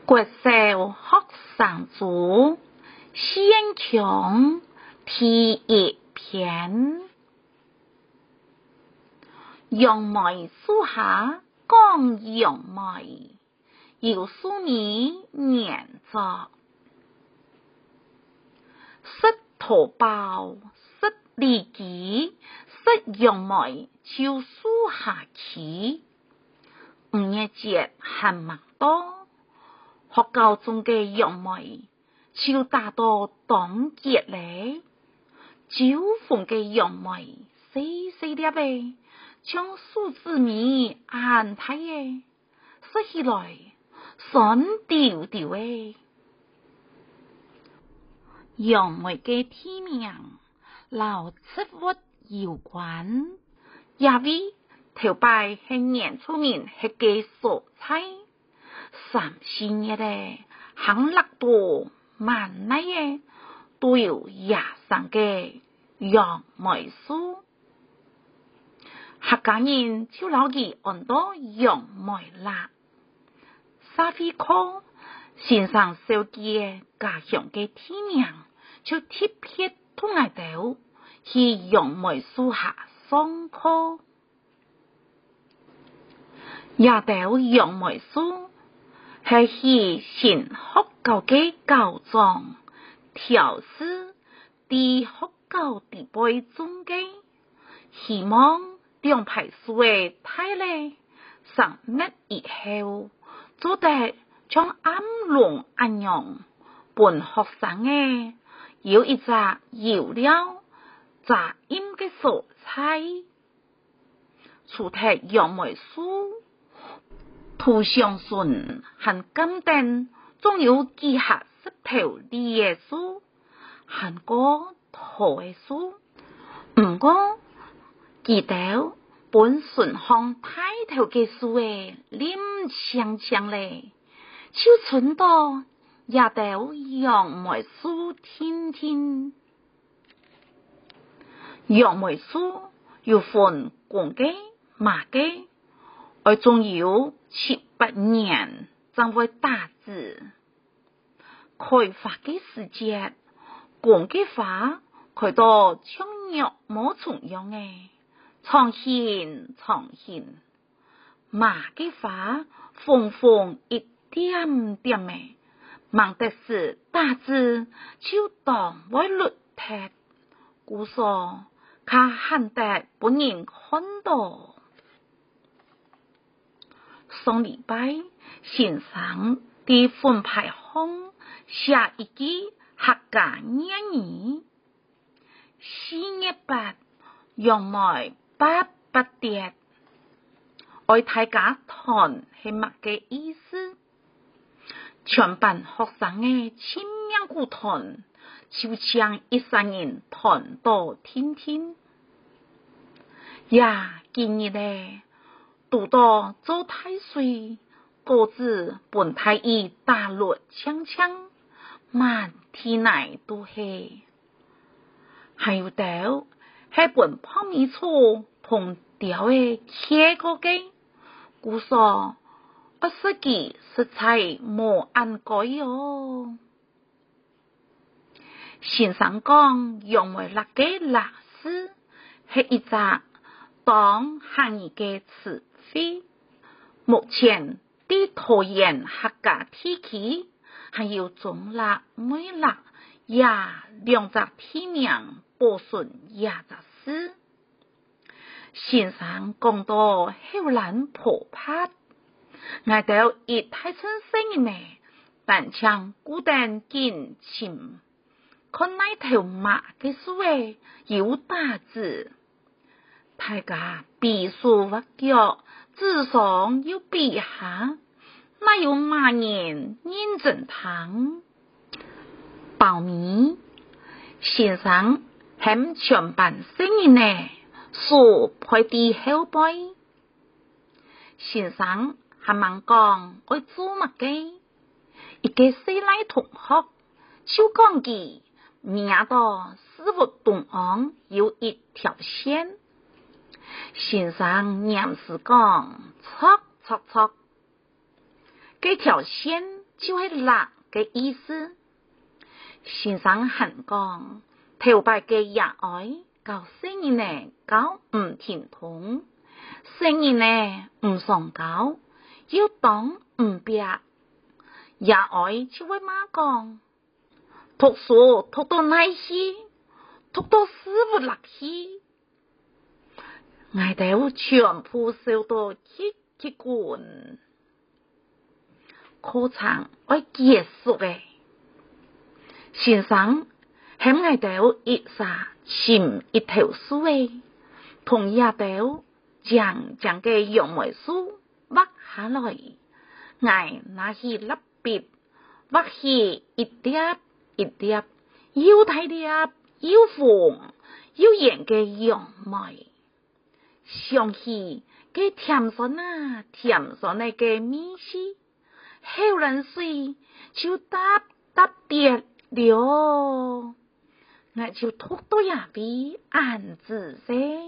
国小學生組先強第一篇，楊梅樹下講楊梅，有數年年作，識土包，識利己，識楊梅就樹下起，5月節還蠻多。學校中嘅楊梅就打到當結咧，9份嘅楊梅細細粒嘅，將樹枝面按睇嘅，食起來酸掉掉嘅。楊梅嘅天命老植物有關，因為頭擺係年出面係嘅蔬菜。3-4月咧，行落多萬奈嘅都有野生嘅楊梅樹，客家人就老記按到楊梅啦。沙飛課先生手記嘅家鄉嘅天命，就特別同我哋去楊梅樹下上課，也到楊梅樹。係去新學校嘅校長調試啲學校地位中嘅，希望兩排樹嘅太咧上乜以後，做得將暗龍暗樣，本學生嘅有一隻有料雜音嘅蔬菜，除睇楊梅樹。圖上順和金燈，仲有幾下石頭梨嘅樹，韓國桃嘅樹。唔過，記得本順行太頭嘅樹嘅黏香香咧，就存到也到楊梅樹天天。楊梅樹有分公嘅、麻嘅，而仲有7-8年才會打籽，開花嘅時節，公嘅花開到像肉冇重樣嘅，長顯長顯；麻嘅花紅紅一點點嘅，忙得是打籽就當會綠鐵，故說佢喊得本人看到。上禮拜先生啲分牌行寫一句客家諺語，4月8楊梅8不跌，愛大家談係乜嘅意思？全班學生嘅簽名鼓談，就像13人談到天天，呀今日咧。讀到做太歲，果子本太醫大律槍槍，滿天內都係，還有到係本泡米醋同調嘅茄個嘅，故說20幾食材冇按改喲。先生講楊梅辣嘅辣絲係一隻當行業嘅詞。目前啲桃園客家地區還有中辣、梅辣也兩隻地名保存也隻事。先生講到後來破拍，我到一太親生呢，但唱古典見情，看那頭馬嘅樹誒有大字，大家避樹挖腳。至上要比下，那有馬人認真堂爆米先生喺全班聲音呢，數配啲後輩。先生還問講愛做乜嘅，一個細賴同學就講佢名到師傅東岸有一條線。先生念是講，戳戳戳，這條線就係辣嘅意思。先生肯講，頭擺嘅也愛教聖人呢教唔聽通，聖人呢唔上教，要當唔逼，也愛就會媽講，讀書讀到哪去，讀到死不落去，我哋全部受到一管，課程要結束嘅。先生喺我哋一沙尋一條書嘅，同也哋將嘅用為書畫下來，我拿起蠟筆畫起一疊一疊，又大疊又紅又圓嘅樣貌，想起嘅甜酸啊甜酸嘅味絲，後人水就答跌了，我就讀到也比俺仔些。